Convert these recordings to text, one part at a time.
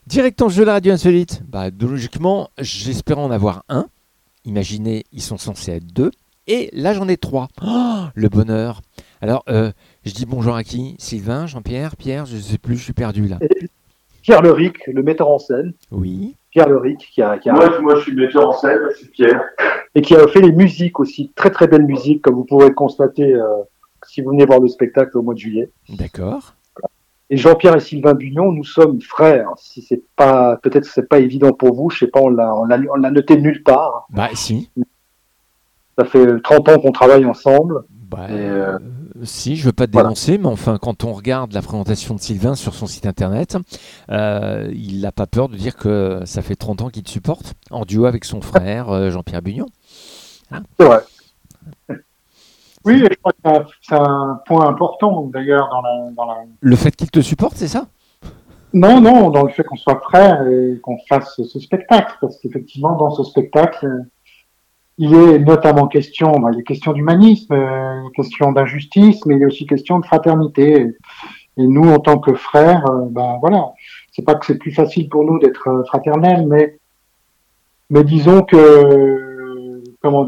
Direct en jeu de la radio insolite. Logiquement, j'espère en avoir un. Imaginez, ils sont censés être deux. Et là, j'en ai trois. Oh, le bonheur. Alors, je dis bonjour à qui? Sylvain, Jean-Pierre, Pierre, je ne sais plus, je suis perdu là. Et Pierre Leric, le metteur en scène. Oui. Pierre Leric, Moi, je suis metteur en scène, c'est Pierre. Et qui a fait les musiques aussi, très très belles musiques, comme vous pourrez le constater si vous venez voir le spectacle au mois de juillet. D'accord. Et Jean-Pierre et Sylvain Bugnon, nous sommes frères. Si c'est pas, peut-être que c'est pas évident pour vous, je sais pas, on l'a noté nulle part. Si. Ça fait 30 ans qu'on travaille ensemble. Si, je veux pas te dénoncer, mais enfin, quand on regarde la présentation de Sylvain sur son site internet, il n'a pas peur de dire que ça fait 30 ans qu'il te supporte, en duo avec son frère Jean-Pierre Bugnon. Hein, c'est vrai. Oui, je crois que c'est un point important d'ailleurs dans la... Le fait qu'il te supporte, c'est ça? Non, dans le fait qu'on soit frères et qu'on fasse ce spectacle, parce qu'effectivement, dans ce spectacle, il est notamment question, il est question d'humanisme, il est question d'injustice, mais il est aussi question de fraternité. Et nous, en tant que frères, c'est pas que c'est plus facile pour nous d'être fraternels, mais disons que,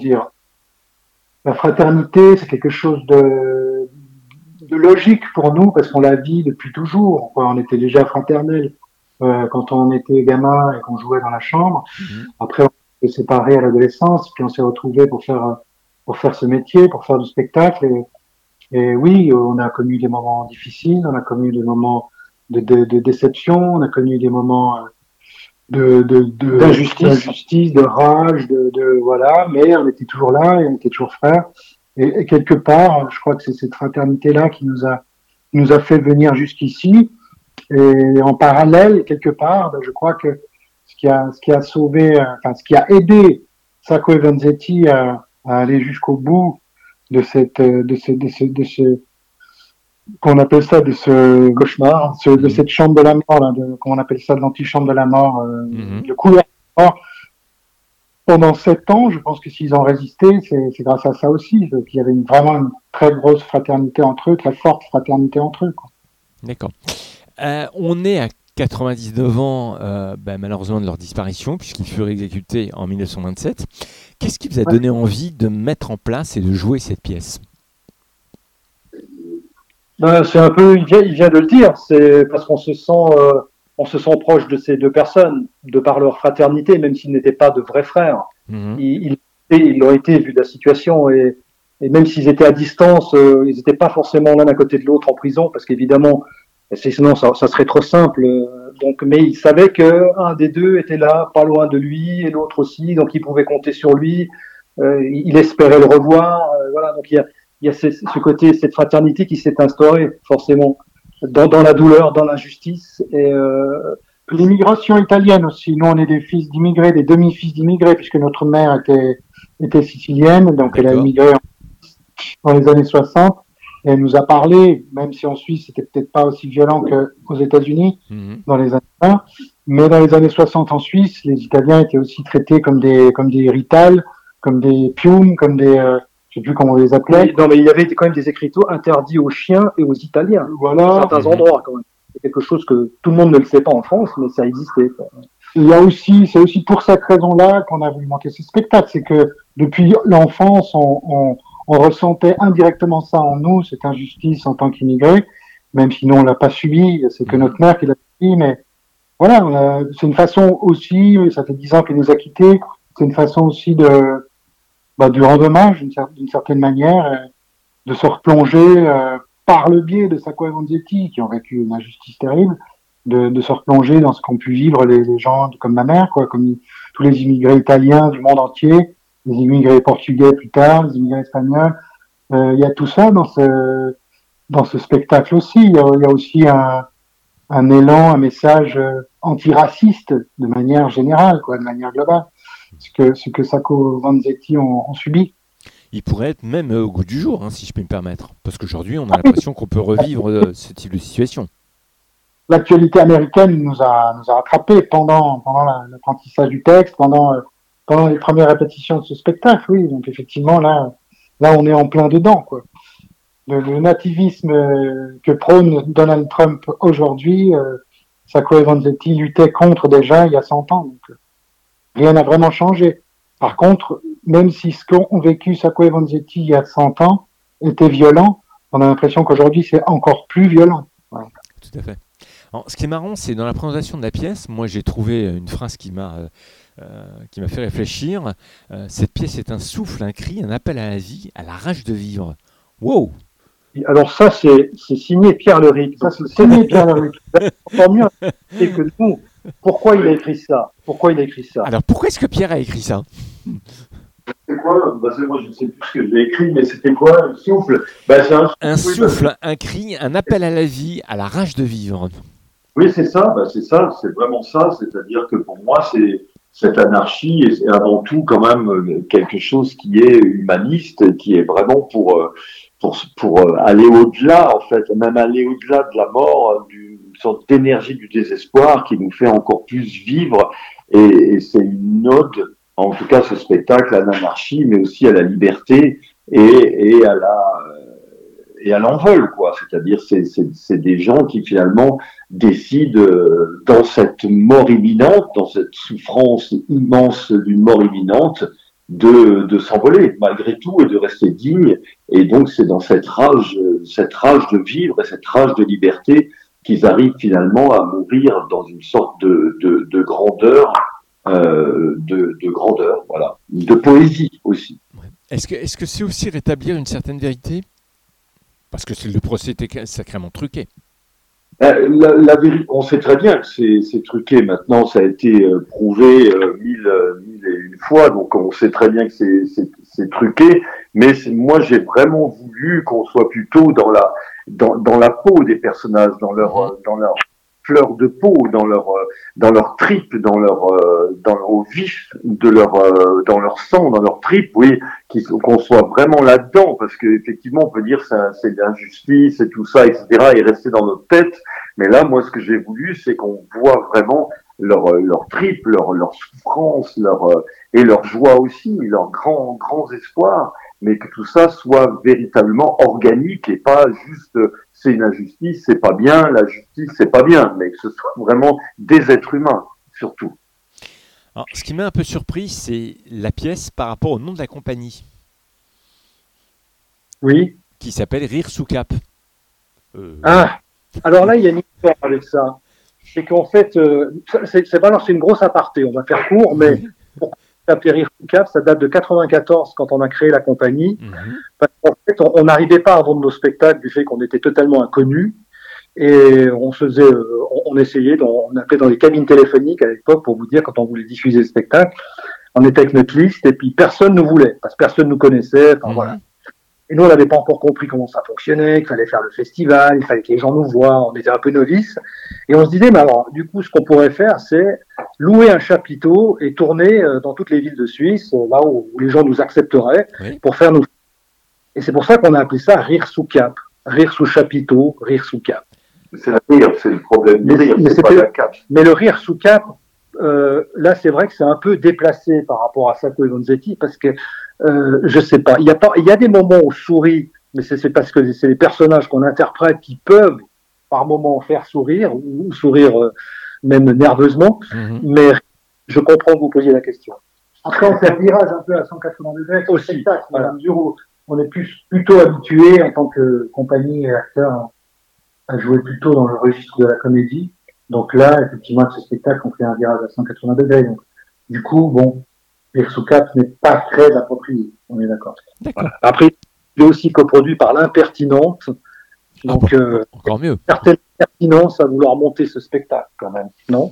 la fraternité, c'est quelque chose de logique pour nous, parce qu'on la vit depuis toujours. On était déjà fraternels quand on était gamin et qu'on jouait dans la chambre. Après, on s'est séparés à l'adolescence, puis on s'est retrouvés pour faire ce métier, pour faire du spectacle. Et oui, on a connu des moments difficiles, on a connu des moments de déception, on a connu des moments d'injustice, de rage, voilà, mais on était toujours là et on était toujours frères. Et quelque part, je crois que c'est cette fraternité-là qui nous a fait venir jusqu'ici. Et en parallèle, quelque part, je crois que ce qui a sauvé, ce qui a aidé Sacco et Vanzetti à aller jusqu'au bout de ce qu'on appelle ça, de ce cauchemar, de cette chambre de la mort, là, comment on appelle ça, de l'antichambre de la mort, le couloir de la mort. Pendant 7 ans, je pense que s'ils ont résisté, c'est grâce à ça aussi, qu'il y avait vraiment une très grosse fraternité entre eux, très forte fraternité entre eux, quoi. D'accord. On est à 99 ans, malheureusement, de leur disparition, puisqu'ils furent exécutés en 1927. Qu'est-ce qui vous a donné envie de mettre en place et de jouer cette pièce? C'est un peu, il vient de le dire, c'est parce qu'on se sent proche de ces deux personnes, de par leur fraternité, même s'ils n'étaient pas de vrais frères. Ils l'ont été vu de la situation, et même s'ils étaient à distance, ils n'étaient pas forcément l'un à côté de l'autre en prison, parce qu'évidemment, sinon ça serait trop simple. Donc, mais ils savaient que un des deux était là, pas loin de lui, et l'autre aussi, donc ils pouvaient compter sur lui. Il espérait le revoir. Voilà, donc il y a ce côté, cette fraternité qui s'est instaurée forcément dans la douleur, dans l'injustice. Et l'immigration italienne aussi. Nous, on est des fils d'immigrés, des demi-fils d'immigrés, puisque notre mère était sicilienne, donc elle a immigré dans les années 60. Et elle nous a parlé, même si en Suisse, c'était peut-être pas aussi violent qu'aux États-Unis dans les années 20, mais dans les années 60 en Suisse, les Italiens étaient aussi traités comme des rital, comme des pium, comme des, je sais plus comment on les appelait. Oui, non, mais il y avait quand même des écriteaux interdits aux chiens et aux Italiens. Voilà. Dans certains endroits, quand même. C'est quelque chose que tout le monde ne le sait pas en France, mais ça existait, quoi. C'est aussi pour cette raison-là qu'on a voulu monter ce spectacle. C'est que depuis l'enfance, on ressentait indirectement ça en nous, cette injustice en tant qu'immigrés, même si nous on l'a pas subi, c'est que notre mère qui l'a subi, mais voilà, c'est une façon aussi, ça fait 10 ans qu'elle nous a quittés, c'est une façon aussi de rendre hommage d'une certaine manière, de se replonger par le biais de Sacco et Vanzetti, qui ont vécu une injustice terrible, de se replonger dans ce qu'ont pu vivre les gens comme ma mère, quoi, comme tous les immigrés italiens du monde entier, les immigrés portugais plus tard, les immigrés espagnols. Il y a tout ça dans ce spectacle aussi. Il y a aussi un élan, un message antiraciste de manière générale, quoi, de manière globale. Ce que Sacco Vanzetti ont subi. Il pourrait être même au goût du jour, si je puis me permettre. Parce qu'aujourd'hui, on a l'impression qu'on peut revivre ce type de situation. L'actualité américaine nous a rattrapés pendant l'apprentissage du texte, pendant les premières répétitions de ce spectacle, oui. Donc effectivement, là, on est en plein dedans, quoi. Le nativisme que prône Donald Trump aujourd'hui, Sacco et Vanzetti luttaient contre déjà il y a 100 ans. Donc, rien n'a vraiment changé. Par contre, même si ce qu'ont vécu Sacco et Vanzetti il y a 100 ans était violent, on a l'impression qu'aujourd'hui c'est encore plus violent. Voilà. Tout à fait. Alors, ce qui est marrant, c'est dans la présentation de la pièce, moi j'ai trouvé une phrase qui m'a fait réfléchir. Cette pièce est un souffle, un cri, un appel à la vie, à la rage de vivre. Wow! Alors ça, c'est signé Pierre Leric. Ça, c'est signé Pierre Leric. Encore mieux que nous. Pourquoi il a écrit ça? Alors pourquoi est-ce que Pierre a écrit ça? C'est quoi? Moi, je ne sais plus ce que j'ai écrit, mais c'était quoi? Un souffle? C'est un souffle, un cri, un appel à la vie, à la rage de vivre. Oui, c'est ça. C'est vraiment ça. C'est-à-dire que pour moi, cette anarchie est avant tout quand même quelque chose qui est humaniste, qui est vraiment pour aller au-delà, en fait, même aller au-delà de la mort, d'une sorte d'énergie du désespoir qui nous fait encore plus vivre. Et c'est une ode, en tout cas ce spectacle, à l'anarchie, mais aussi à la liberté et à l'envol, quoi. C'est-à-dire, c'est des gens qui finalement décident, dans cette mort imminente, dans cette souffrance immense d'une mort imminente, de s'envoler malgré tout et de rester digne. Et donc c'est dans cette rage de vivre et cette rage de liberté qu'ils arrivent finalement à mourir dans une sorte de grandeur, voilà, de poésie aussi. Est-ce que c'est aussi rétablir une certaine vérité? Parce que le procès était sacrément truqué. La vérité, on sait très bien que c'est truqué. Maintenant, ça a été prouvé mille et une fois, donc on sait très bien que c'est truqué. Mais moi, j'ai vraiment voulu qu'on soit plutôt dans la peau des personnages, dans leur fleur de peau, dans leur tripes, au vif de dans leur sang, dans leur tripes, oui, qu'on soit vraiment là-dedans, parce que effectivement, on peut dire c'est de l'injustice et tout ça, etc., et rester dans notre tête. Mais là, moi, ce que j'ai voulu, c'est qu'on voit vraiment leur tripes, leur souffrance, et leur joie aussi, leurs grands espoirs, mais que tout ça soit véritablement organique et pas juste c'est une injustice, c'est pas bien, la justice, c'est pas bien, mais que ce soit vraiment des êtres humains, surtout. Alors, ce qui m'a un peu surpris, c'est la pièce par rapport au nom de la compagnie. Oui. Qui s'appelle Rire sous cap. Alors là, il y a une histoire avec ça. C'est qu'en fait, c'est une grosse aparté, on va faire court, mais pour s'appeler Rire sous cap, ça date de 94 quand on a créé la compagnie. Parce qu'en fait, on n'arrivait pas à vendre nos spectacles du fait qu'on était totalement inconnus. Et on essayait, on appelait dans les cabines téléphoniques à l'époque pour vous dire quand on voulait diffuser le spectacle, on était avec notre liste et puis personne ne voulait parce que personne nous connaissait. Voilà. Et nous, on n'avait pas encore compris comment ça fonctionnait, qu'il fallait faire le festival, il fallait que les gens nous voient, on était un peu novices. Et on se disait, mais alors, du coup, ce qu'on pourrait faire, c'est louer un chapiteau et tourner dans toutes les villes de Suisse, là où les gens nous accepteraient, pour faire nos... Et c'est pour ça qu'on a appelé ça Rire sous cap. Rire sous chapiteau, Rire sous cap. C'est le rire, c'est le problème du rire, c'est pas la cap. Mais le Rire sous cap, là, c'est vrai que c'est un peu déplacé par rapport à Sacco et Vanzetti, parce que je sais pas. Il y a des moments où on sourit, mais c'est parce que c'est les personnages qu'on interprète qui peuvent, par moments, faire sourire, ou sourire même nerveusement. Mais je comprends que vous posiez la question. Après, on fait un virage un peu à 180 degrés au spectacle, à la mesure où on est plutôt habitué, en tant que compagnie et acteur, à jouer plutôt dans le registre de la comédie. Donc là, effectivement, avec ce spectacle, on fait un virage à 180 degrés. Donc, du coup, bon, Rire sous cap n'est pas très approprié, on est d'accord. D'accord. Après, il est aussi coproduit par l'Impertinente, donc encore mieux. Certaine pertinence à vouloir monter ce spectacle quand même, non?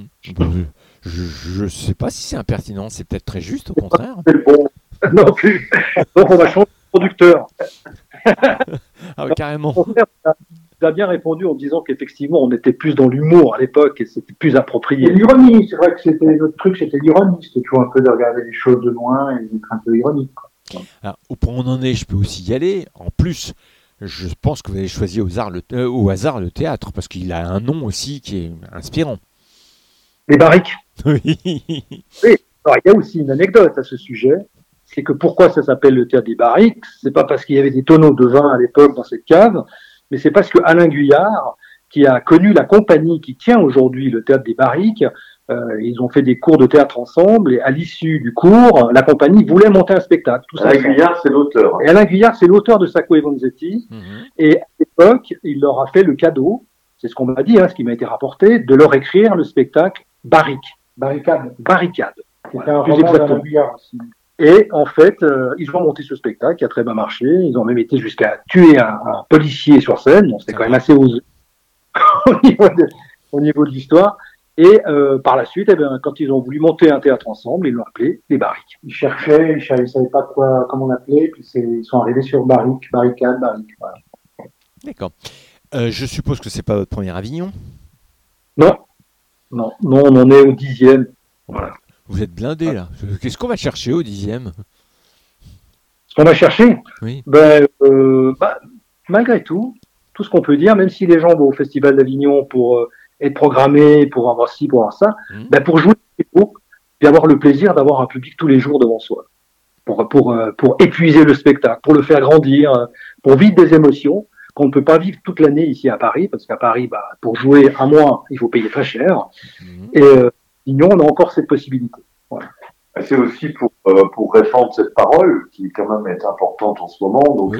Je sais pas si c'est impertinent, c'est peut-être très juste, au contraire. Bon, non plus. Donc on va changer de producteur. Ah oui, carrément. Au contraire, tu as bien répondu en disant qu'effectivement on était plus dans l'humour à l'époque et c'était plus approprié. Et l'ironie, c'est vrai que c'était notre truc, c'était l'ironie, c'était toujours un peu de regarder les choses de loin et d'être un peu ironique, quoi. Alors, au point où on en est, je peux aussi y aller. En plus, je pense que vous avez choisi au hasard le théâtre, parce qu'il a un nom aussi qui est inspirant. Les barriques. Oui. Oui. Alors, il y a aussi une anecdote à ce sujet, c'est que pourquoi ça s'appelle le théâtre des barriques, c'est pas parce qu'il y avait des tonneaux de vin à l'époque dans cette cave, mais c'est parce que Alain Guyard, qui a connu la compagnie qui tient aujourd'hui le Théâtre des Barriques. Ils ont fait des cours de théâtre ensemble et à l'issue du cours, la compagnie voulait monter un spectacle. Alain Guyard, c'est l'auteur. Et Alain Guyard, c'est l'auteur de Sacco et Vanzetti. Et à l'époque, il leur a fait le cadeau, c'est ce qu'on m'a dit, ce qui m'a été rapporté, de leur écrire le spectacle Barricade. C'était un roman d'Alain Guyard aussi. Et en fait, ils ont monté ce spectacle qui a très bien marché. Ils ont même été jusqu'à tuer un policier sur scène. Bon, c'était quand même assez osé au niveau de l'histoire. Et par la suite, quand ils ont voulu monter un théâtre ensemble, ils l'ont appelé les Barriques. Ils cherchaient, ils savaient pas comment on l'appelait, puis ils sont arrivés sur Barricade. Voilà. D'accord. Je suppose que c'est pas votre premier Avignon. Non, on en est au 10e. Voilà. Vous êtes blindé là. Qu'est-ce qu'on va chercher au 10e? Ce qu'on va chercher, oui. Malgré tout ce qu'on peut dire, même si les gens vont au Festival d'Avignon pour être programmés, pour avoir ci, pour avoir ça, pour jouer puis avoir le plaisir d'avoir un public tous les jours devant soi, pour épuiser le spectacle, pour le faire grandir, pour vivre des émotions qu'on ne peut pas vivre toute l'année ici à Paris, parce qu'à Paris, pour jouer un mois, il faut payer très cher. Et Avignon, on a encore cette possibilité. Voilà. C'est aussi pour répandre cette parole qui quand même est importante en ce moment. Donc,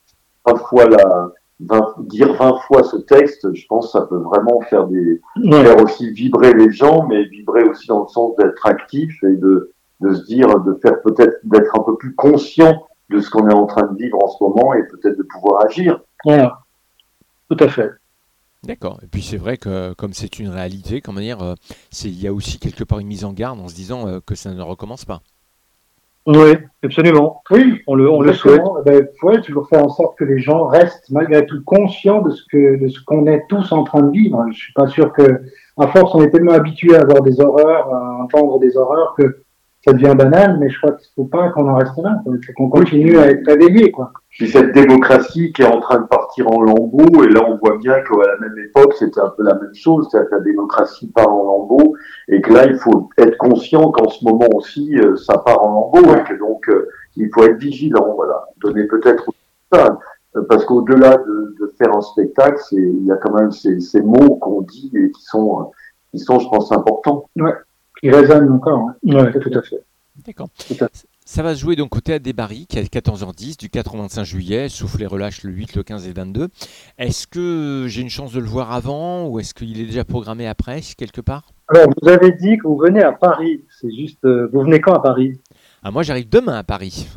20 fois ce texte, je pense que ça peut vraiment faire aussi vibrer les gens, mais vibrer aussi dans le sens d'être actif et de se dire, d'être un peu plus conscient de ce qu'on est en train de vivre en ce moment et peut-être de pouvoir agir. Voilà. Tout à fait. D'accord. Et puis c'est vrai que comme c'est une réalité, il y a aussi quelque part une mise en garde en se disant que ça ne recommence pas. Oui, absolument. Oui, on le souhaite. Il faut toujours faire en sorte que les gens restent malgré tout conscients de ce qu'on est tous en train de vivre. Je suis pas sûr que, à force, on est tellement habitué à voir des horreurs, à entendre des horreurs que ça devient banal, mais je crois qu'il ne faut pas qu'on en reste là. Il faut qu'on continue à être réveillé, quoi. Puis cette démocratie qui est en train de partir en lambeaux, et là on voit bien qu'à la même époque c'était un peu la même chose, c'est-à-dire que la démocratie part en lambeaux, et que là il faut être conscient qu'en ce moment aussi ça part en lambeaux, et que donc il faut être vigilant, voilà. Donner peut-être ça, parce qu'au-delà de faire un spectacle, il y a quand même ces mots qu'on dit et qui sont je pense importants. Ouais, qui résonnent encore. Ouais, tout à fait. D'accord. Ça va se jouer donc au Théâtre des Barriques à 14h10 du 4 au 25 juillet, sauf les relâches le 8, le 15 et le 22. Est-ce que j'ai une chance de le voir avant ou est-ce qu'il est déjà programmé après, quelque part? Alors, vous avez dit que vous venez à Paris. C'est juste, vous venez quand à Paris? Moi, j'arrive demain à Paris.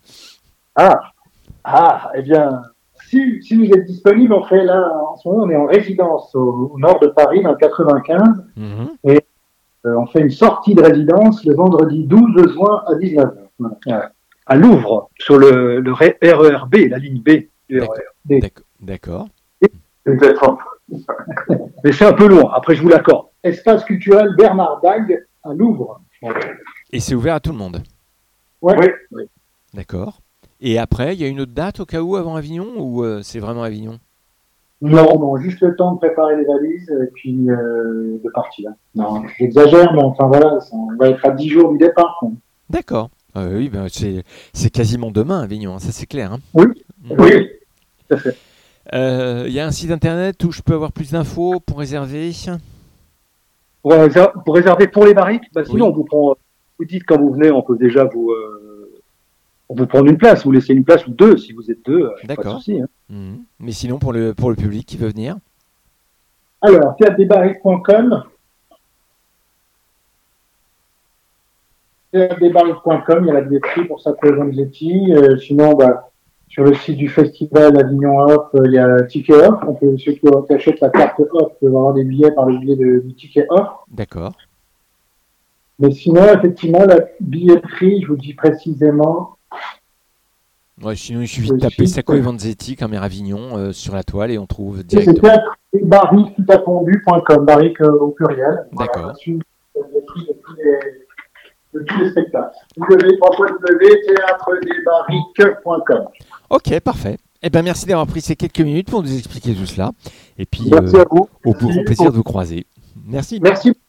Eh bien, si vous êtes disponible, on fait là, en ce moment, on est en résidence au nord de Paris, dans le 95, et on fait une sortie de résidence le vendredi 12 juin à 19h. Voilà. À Louvre, sur le RER B, la ligne B du RER. D'accord. Peut-être Mais c'est un peu loin, après je vous l'accorde. Espace culturel Bernard Dague à Louvre. Et c'est ouvert à tout le monde? Oui. D'accord. Et après, il y a une autre date au cas où avant Avignon ou c'est vraiment Avignon? Non, juste le temps de préparer les valises et puis de partir. Non, j'exagère, mais enfin voilà, on va être à 10 jours du départ. D'accord. Oui, c'est quasiment demain Avignon, ça c'est clair. Hein. Oui, tout à fait. Il y a un site internet où je peux avoir plus d'infos pour réserver? Pour réserver pour les Barriques, sinon vous dites quand vous venez, on peut déjà vous prendre une place, vous laissez une place ou deux si vous êtes deux. D'accord. Pas de souci, hein. Mais sinon pour le public qui veut venir? Alors, théâtredesbarriques.com. théâtredesbarriques.com, il y a la billetterie pour Sacco et Vanzetti. Sinon, sur le site du festival Avignon Off, il y a Ticket Off. Ceux qui achètent la carte Off peuvent avoir des billets par le biais du Ticket Off. D'accord. Mais sinon, effectivement, la billetterie, je vous dis précisément. Ouais, sinon, il suffit de taper Sacco et Vanzetti, Caméra Avignon, sur la toile et on trouve directement. C'est théâtredesbarriques.com, Barriques au pluriel. D'accord. De tous les spectacles. www.théâtredesbarriques.com. Ok, parfait. Merci d'avoir pris ces quelques minutes pour nous expliquer tout cela. Et puis, merci à vous. au grand plaisir de vous croiser. Merci. Merci.